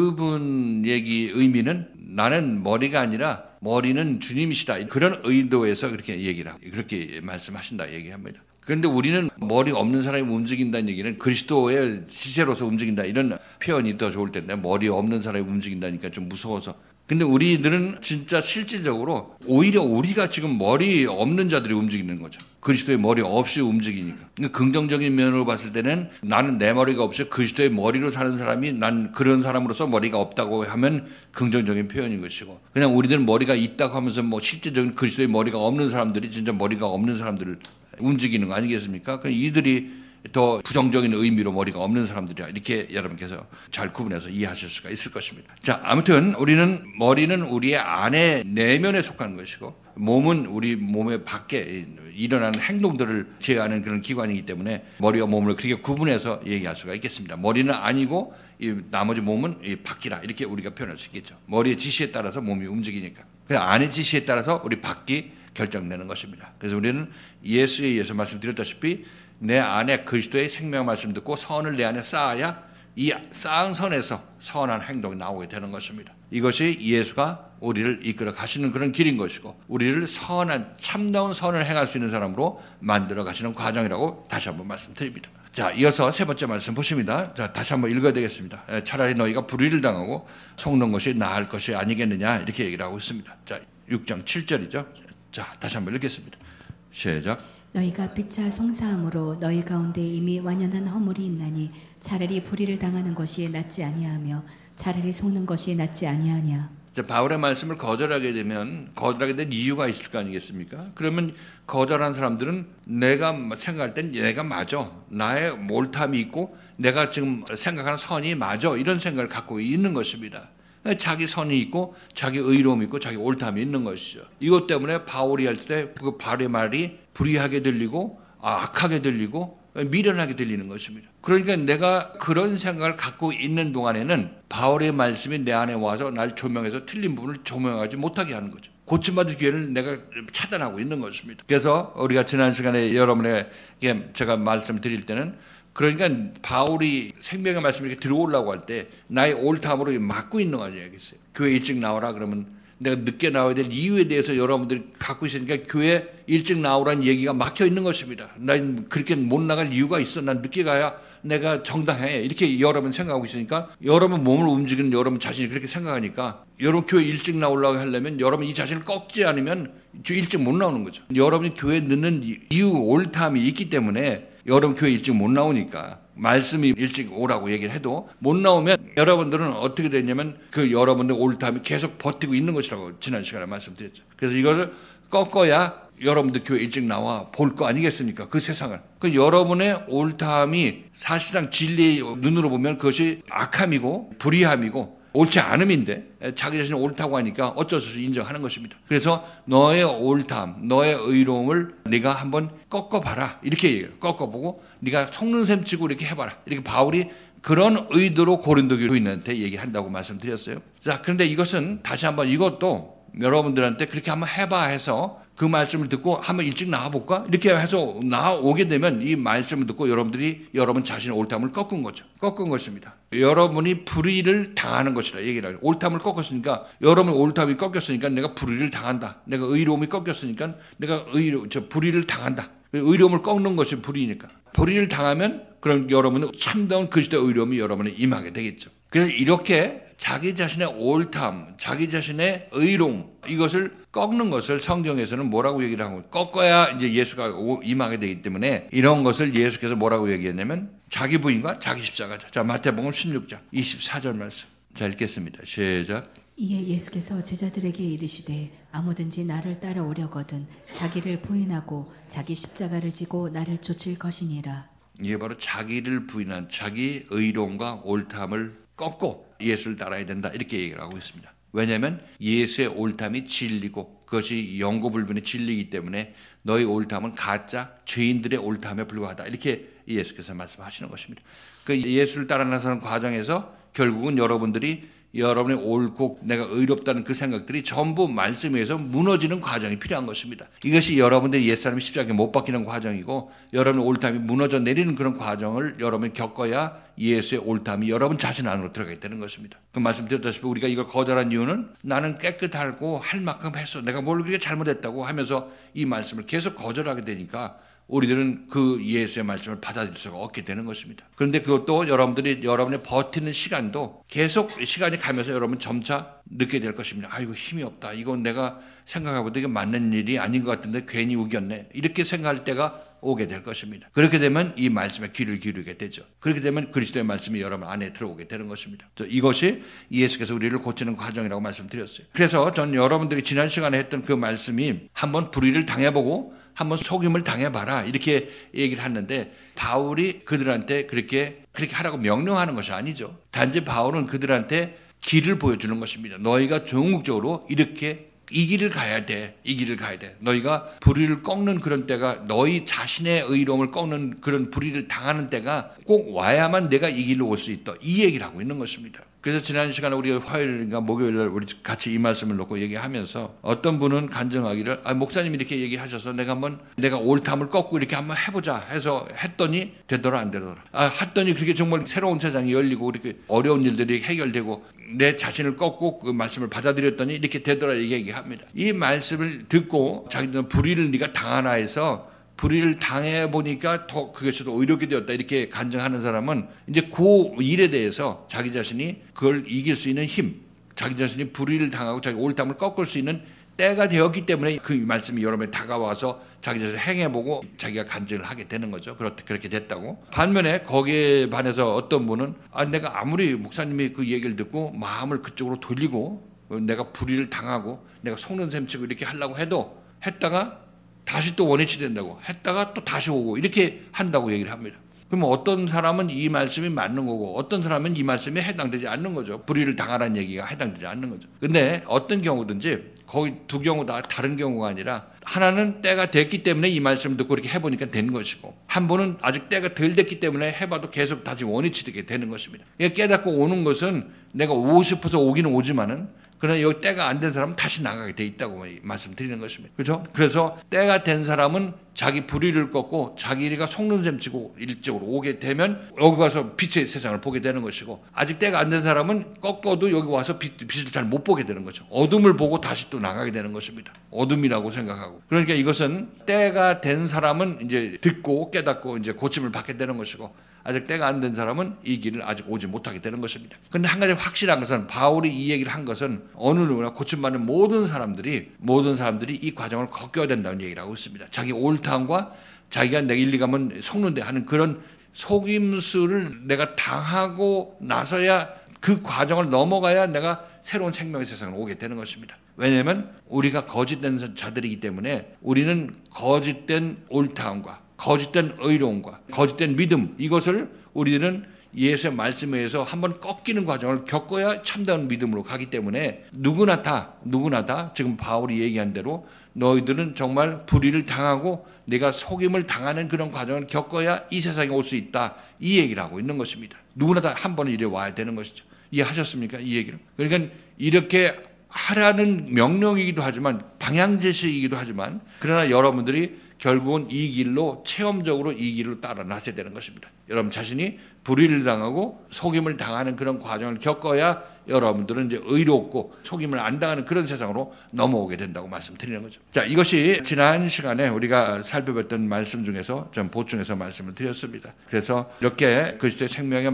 그분 얘기 의미는 나는 머리가 아니라 머리는 주님이시다 그런 의도에서 그렇게 얘기를 하고 그렇게 말씀하신다 얘기합니다. 그런데 우리는 머리 없는 사람이 움직인다는 얘기는 그리스도의 지체로서 움직인다 이런 표현이 더 좋을 텐데, 머리 없는 사람이 움직인다니까 좀 무서워서. 근데 우리들은 진짜 실질적으로 오히려 우리가 지금 머리 없는 자들이 움직이는 거죠. 그리스도의 머리 없이 움직이니까. 그러니까 긍정적인 면으로 봤을 때는 나는 내 머리가 없이 그리스도의 머리로 사는 사람이 난 그런 사람으로서 머리가 없다고 하면 긍정적인 표현인 것이고, 그냥 우리들은 머리가 있다고 하면서 뭐 실제적인 그리스도의 머리가 없는 사람들이 진짜 머리가 없는 사람들을 움직이는 거 아니겠습니까? 그러니까 이들이 더 부정적인 의미로 머리가 없는 사람들이야 이렇게 여러분께서 잘 구분해서 이해하실 수가 있을 것입니다. 자, 아무튼 우리는 머리는 우리의 안에 내면에 속한 것이고, 몸은 우리 몸의 밖에 일어나는 행동들을 제어하는 그런 기관이기 때문에 머리와 몸을 그렇게 구분해서 얘기할 수가 있겠습니다. 머리는 아니고 이 나머지 몸은 이 밖이라 이렇게 우리가 표현할 수 있겠죠. 머리의 지시에 따라서 몸이 움직이니까. 그 안의 지시에 따라서 우리 밖이 결정되는 것입니다. 그래서 우리는 예수에 의해서 말씀드렸다시피 내 안에 그리스도의 생명 말씀 듣고 선을 내 안에 쌓아야 이 쌓은 선에서 선한 행동이 나오게 되는 것입니다. 이것이 예수가 우리를 이끌어 가시는 그런 길인 것이고, 우리를 선한 참다운 선을 행할 수 있는 사람으로 만들어 가시는 과정이라고 다시 한번 말씀드립니다. 자, 이어서 세 번째 말씀 보십니다. 자, 다시 한번 읽어야 되겠습니다. 차라리 너희가 불의를 당하고 속는 것이 나을 것이 아니겠느냐 이렇게 얘기를 하고 있습니다. 자, 육 장 칠 절이죠. 자, 다시 한번 읽겠습니다. 시작. 너희가 피차 송사함으로 너희 가운데 이미 완연한 허물이 있나니 차라리 불의를 당하는 것이 낫지 아니하며 차라리 속는 것이 낫지 아니하냐. 자, 바울의 말씀을 거절하게 되면 거절하게 된 이유가 있을 거 아니겠습니까? 그러면 거절한 사람들은 내가 생각할 땐 내가 맞아, 나의 옳담이 있고 내가 지금 생각하는 선이 맞아 이런 생각을 갖고 있는 것입니다. 자기 선이 있고 자기 의로움이 있고 자기 옳담이 있는 것이죠. 이것 때문에 바울이 할 때 그 바울의 말이 불의하게 들리고 악하게 들리고 미련하게 들리는 것입니다. 그러니까 내가 그런 생각을 갖고 있는 동안에는 바울의 말씀이 내 안에 와서 날 조명해서 틀린 부분을 조명하지 못하게 하는 거죠. 고침받을 기회를 내가 차단하고 있는 것입니다. 그래서 우리가 지난 시간에 여러분에게 제가 말씀드릴 때는 그러니까 바울이 생명의 말씀을 이렇게 들어오려고 할 때 나의 옳다함으로 막고 있는 거 아니겠어요? 교회 일찍 나오라 그러면 내가 늦게 나와야 될 이유에 대해서 여러분들이 갖고 있으니까 교회 일찍 나오라는 얘기가 막혀 있는 것입니다. 난 그렇게 못 나갈 이유가 있어. 난 늦게 가야 내가 정당해. 이렇게 여러분 생각하고 있으니까 여러분 몸을 움직이는 여러분 자신이 그렇게 생각하니까 여러분 교회 일찍 나오려고 하려면 여러분 이 자신을 꺾지 않으면 일찍 못 나오는 거죠. 여러분이 교회 늦는 이유 옳다함이 있기 때문에 여러분 교회 일찍 못 나오니까 말씀이 일찍 오라고 얘기를 해도 못 나오면 여러분들은 어떻게 되냐면 그 여러분들 옳다함이 계속 버티고 있는 것이라고 지난 시간에 말씀드렸죠. 그래서 이것을 꺾어야 여러분들 교회 일찍 나와 볼 거 아니겠습니까? 그 세상을. 그 여러분의 옳다함이 사실상 진리의 눈으로 보면 그것이 악함이고 불의함이고 옳지 않음인데 자기 자신이 옳다고 하니까 어쩔 수 없이 인정하는 것입니다. 그래서 너의 옳다함, 너의 의로움을 네가 한번 꺾어봐라. 이렇게 얘기해요. 꺾어보고 네가 속는 셈 치고 이렇게 해봐라. 이렇게 바울이 그런 의도로 고린도 교인한테 얘기한다고 말씀드렸어요. 자, 그런데 이것은 다시 한번 이것도 여러분들한테 그렇게 한번 해봐 해서 그 말씀을 듣고 한번 일찍 나와볼까? 이렇게 해서 나오게 되면 이 말씀을 듣고 여러분들이 여러분 자신의 옳다함을 꺾은 거죠. 꺾은 것입니다. 여러분이 불의를 당하는 것이라 얘기를 해요. 옳다함을 꺾었으니까 여러분 옳다함이 꺾였으니까 내가 불의를 당한다. 내가 의로움이 꺾였으니까 내가 의로, 저 불의를 당한다. 의로움을 꺾는 것이 불의니까. 불의를 당하면 그럼 여러분은 참다운 그리스도의 의로움이 여러분에 임하게 되겠죠. 그래서 이렇게 자기 자신의 옳다함, 자기 자신의 의로움 이것을 꺾는 것을 성경에서는 뭐라고 얘기를 하고 꺾어야 이제 예수가 임하게 되기 때문에 이런 것을 예수께서 뭐라고 얘기했냐면 자기 부인과 자기 십자가죠. 자, 마태복음 십육 장 이십사 절 말씀. 자, 읽겠습니다. 시작. 이에 예수께서 제자들에게 이르시되 아무든지 나를 따라오려거든 자기를 부인하고 자기 십자가를 지고 나를 쫓을 것이니라. 이게 바로 자기를 부인한 자기 의로움과 옳다함을 꺾고 예수를 따라야 된다 이렇게 얘기를 하고 있습니다. 왜냐하면 예수의 옳다함이 진리고 그것이 영구불변의 진리이기 때문에 너희 옳다함은 가짜 죄인들의 옳다함에 불과하다 이렇게 예수께서 말씀하시는 것입니다. 그 예수를 따라 나서는 과정에서 결국은 여러분들이 여러분의 옳고 내가 의롭다는 그 생각들이 전부 말씀에 의해서 무너지는 과정이 필요한 것입니다. 이것이 여러분들이 옛사람이 십자가에 못 박히는 과정이고 여러분의 옳다함이 무너져 내리는 그런 과정을 여러분이 겪어야 예수의 옳다함이 여러분 자신 안으로 들어가게 되는 것입니다. 그 말씀드렸다시피 우리가 이걸 거절한 이유는 나는 깨끗하고 할 만큼 했어. 내가 뭘 그렇게 잘못했다고 하면서 이 말씀을 계속 거절하게 되니까 우리들은 그 예수의 말씀을 받아들일 수가 없게 되는 것입니다. 그런데 그것도 여러분들이 여러분의 버티는 시간도 계속 시간이 가면서 여러분 점차 늦게 될 것입니다. 아이고 힘이 없다. 이건 내가 생각해보다 이게 맞는 일이 아닌 것 같은데 괜히 우겼네. 이렇게 생각할 때가 오게 될 것입니다. 그렇게 되면 이 말씀에 귀를 기울이게 되죠. 그렇게 되면 그리스도의 말씀이 여러분 안에 들어오게 되는 것입니다. 이것이 예수께서 우리를 고치는 과정이라고 말씀드렸어요. 그래서 전 여러분들이 지난 시간에 했던 그 말씀이 한번 불의를 당해보고 한번 속임을 당해봐라 이렇게 얘기를 했는데 바울이 그들한테 그렇게 그렇게 하라고 명령하는 것이 아니죠. 단지 바울은 그들한테 길을 보여주는 것입니다. 너희가 전국적으로 이렇게 이 길을 가야 돼. 이 길을 가야 돼. 너희가 불의를 꺾는 그런 때가 너희 자신의 의로움을 꺾는 그런 불의를 당하는 때가 꼭 와야만 내가 이 길로 올 수 있다. 이 얘기를 하고 있는 것입니다. 그래서 지난 시간에 우리가 화요일인가 목요일날 우리 같이 이 말씀을 놓고 얘기하면서 어떤 분은 간증하기를 아, 목사님이 이렇게 얘기하셔서 내가 한번 내가 옳다함을 꺾고 이렇게 한번 해보자 해서 했더니 되더라 안 되더라. 아, 했더니 그렇게 정말 새로운 세상이 열리고 이렇게 어려운 일들이 해결되고 내 자신을 꺾고 그 말씀을 받아들였더니 이렇게 되더라 이렇게 얘기합니다. 이 말씀을 듣고 자기들은 불의를 네가 당하나 해서 불의를 당해보니까 더 그것이 더 의롭게 되었다 이렇게 간증하는 사람은 이제 그 일에 대해서 자기 자신이 그걸 이길 수 있는 힘, 자기 자신이 불의를 당하고 자기 옳다함을 꺾을 수 있는 때가 되었기 때문에 그 말씀이 여러분에 다가와서 자기 자신을 행해보고 자기가 간증을 하게 되는 거죠. 그렇게 됐다고. 반면에 거기에 반해서 어떤 분은 아, 내가 아무리 목사님이 그 얘기를 듣고 마음을 그쪽으로 돌리고 내가 불의를 당하고 내가 속는 셈 치고 이렇게 하려고 해도 했다가 다시 또 원위치 된다고 했다가 또 다시 오고 이렇게 한다고 얘기를 합니다. 그러면 어떤 사람은 이 말씀이 맞는 거고 어떤 사람은 이 말씀에 해당되지 않는 거죠. 불의를 당하라는 얘기가 해당되지 않는 거죠. 근데 어떤 경우든지 거의 두 경우 다 다른 경우가 아니라 하나는 때가 됐기 때문에 이 말씀을 듣고 이렇게 해보니까 된 것이고 한 분은 아직 때가 덜 됐기 때문에 해봐도 계속 다시 원위치 되게 되는 것입니다. 깨닫고 오는 것은 내가 오고 싶어서 오기는 오지만은 그러나 여기 때가 안 된 사람은 다시 나가게 돼 있다고 말씀드리는 것입니다. 그렇죠? 그래서 때가 된 사람은 자기 불의를 꺾고 자기가 속는 셈 치고 일찍으로 오게 되면 여기 와서 빛의 세상을 보게 되는 것이고, 아직 때가 안 된 사람은 꺾어도 여기 와서 빛, 빛을 잘 못 보게 되는 거죠. 어둠을 보고 다시 또 나가게 되는 것입니다. 어둠이라고 생각하고. 그러니까 이것은 때가 된 사람은 이제 듣고 깨닫고 이제 고침을 받게 되는 것이고, 아직 때가 안 된 사람은 이 길을 아직 오지 못하게 되는 것입니다. 그런데 한 가지 확실한 것은, 바울이 이 얘기를 한 것은 어느 누구나 고침받는 모든 사람들이 모든 사람들이 이 과정을 겪어야 된다는 얘기를 하고 있습니다. 자기 옳다함과 자기가 내가 일리 가면 속는데 하는 그런 속임수를 내가 당하고 나서야, 그 과정을 넘어가야 내가 새로운 생명의 세상을 오게 되는 것입니다. 왜냐하면 우리가 거짓된 자들이기 때문에 우리는 거짓된 옳다함과 거짓된 의로움과 거짓된 믿음, 이것을 우리는 예수의 말씀에 의해서 한번 꺾이는 과정을 겪어야 참다운 믿음으로 가기 때문에 누구나 다 누구나 다 지금 바울이 얘기한 대로 너희들은 정말 불의를 당하고 내가 속임을 당하는 그런 과정을 겪어야 이 세상에 올 수 있다, 이 얘기를 하고 있는 것입니다. 누구나 다 한 번은 이래 와야 되는 것이죠. 이해하셨습니까? 이 얘기를. 그러니까 이렇게 하라는 명령이기도 하지만 방향 제시이기도 하지만, 그러나 여러분들이 결국은 이 길로 체험적으로 이 길로 따라 나서야 되는 것입니다. 여러분 자신이 불의를 당하고 속임을 당하는 그런 과정을 겪어야 여러분들은 이제 의롭고 속임을 안 당하는 그런 세상으로 넘어오게 된다고 말씀드리는 거죠. 자, 이것이 지난 시간에 우리가 살펴봤던 말씀 중에서 좀 보충해서 말씀을 드렸습니다. 그래서 이렇게 그리스도의 생명의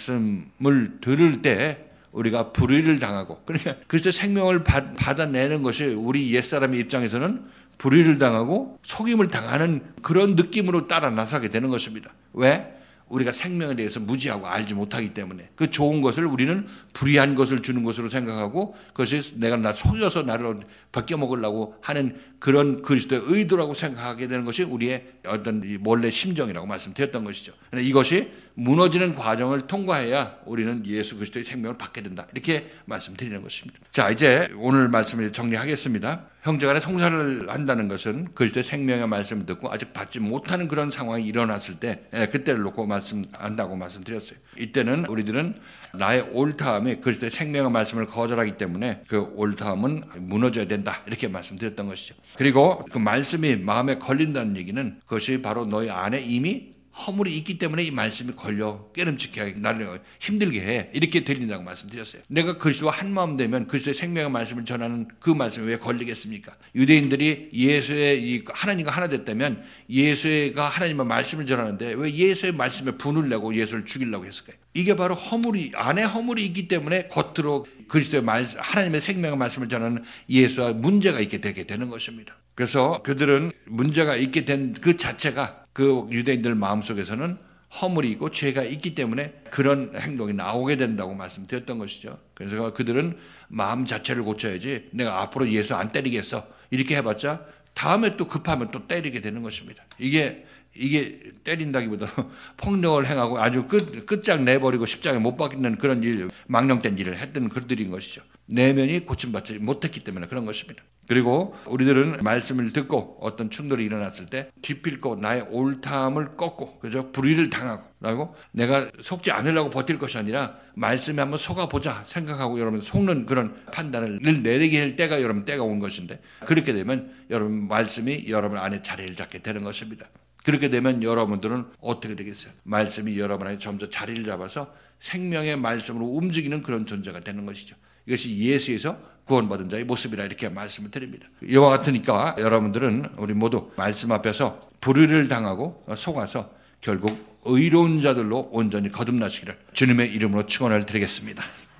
말씀을 들을 때 우리가 불의를 당하고, 그러니까 그리스도의 생명을 받, 받아내는 것이 우리 옛사람의 입장에서는 불의를 당하고 속임을 당하는 그런 느낌으로 따라 나서게 되는 것입니다. 왜? 우리가 생명에 대해서 무지하고 알지 못하기 때문에 그 좋은 것을 우리는 불의한 것을 주는 것으로 생각하고, 그것이 내가 나 속여서 나를 벗겨먹으려고 하는 그런 그리스도의 의도라고 생각하게 되는 것이 우리의 어떤 원래 심정이라고 말씀드렸던 것이죠. 이것이 무너지는 과정을 통과해야 우리는 예수 그리스도의 생명을 받게 된다, 이렇게 말씀드리는 것입니다. 자, 이제 오늘 말씀을 정리하겠습니다. 형제간에 송사를 한다는 것은 그리스도의 생명의 말씀을 듣고 아직 받지 못하는 그런 상황이 일어났을 때, 그때를 놓고 말씀한다고 말씀드렸어요. 이때는 우리들은 나의 옳다함이 그리스도의 생명의 말씀을 거절하기 때문에 그 옳다함은 무너져야 된다, 이렇게 말씀드렸던 것이죠. 그리고 그 말씀이 마음에 걸린다는 얘기는 그것이 바로 너희 안에 이미 허물이 있기 때문에 이 말씀이 걸려 깨름직게 하게, 나를 힘들게 해, 이렇게 들린다고 말씀드렸어요. 내가 그리스도와 한 마음 되면 그리스도의 생명의 말씀을 전하는 그 말씀이 왜 걸리겠습니까? 유대인들이 예수의 이 하나님과 하나 됐다면 예수가 하나님의 말씀을 전하는데 왜 예수의 말씀에 분을 내고 예수를 죽이려고 했을까요? 이게 바로 허물이, 안에 허물이 있기 때문에 겉으로 그리스도의 말씀, 하나님의 생명의 말씀을 전하는 예수와 문제가 있게 되게 되는 것입니다. 그래서 그들은 문제가 있게 된 그 자체가 그 유대인들 마음속에서는 허물이 있고 죄가 있기 때문에 그런 행동이 나오게 된다고 말씀드렸던 것이죠. 그래서 그들은 마음 자체를 고쳐야지 내가 앞으로 예수 안 때리겠어, 이렇게 해봤자 다음에 또 급하면 또 때리게 되는 것입니다. 이게 이게 때린다기보다 폭력을 행하고 아주 끝, 끝장 내버리고 십장에 못 박는 그런 일, 망령된 일을 했던 그들인 것이죠. 내면이 고침받지 못했기 때문에 그런 것입니다. 그리고 우리들은 말씀을 듣고 어떤 충돌이 일어났을 때 기필코 나의 옳다함을 꺾고, 그죠? 불의를 당하고, 라고 내가 속지 않으려고 버틸 것이 아니라 말씀에 한번 속아보자 생각하고 여러분 속는 그런 판단을 내리게 할 때가 여러분 때가 온 것인데, 그렇게 되면 여러분 말씀이 여러분 안에 자리를 잡게 되는 것입니다. 그렇게 되면 여러분들은 어떻게 되겠어요? 말씀이 여러분 안에 점점 자리를 잡아서 생명의 말씀으로 움직이는 그런 존재가 되는 것이죠. 이것이 예수에서 구원받은 자의 모습이라 이렇게 말씀을 드립니다. 이와 같으니까 여러분들은 우리 모두 말씀 앞에서 불의를 당하고 속아서 결국 의로운 자들로 온전히 거듭나시기를 주님의 이름으로 축원을 드리겠습니다.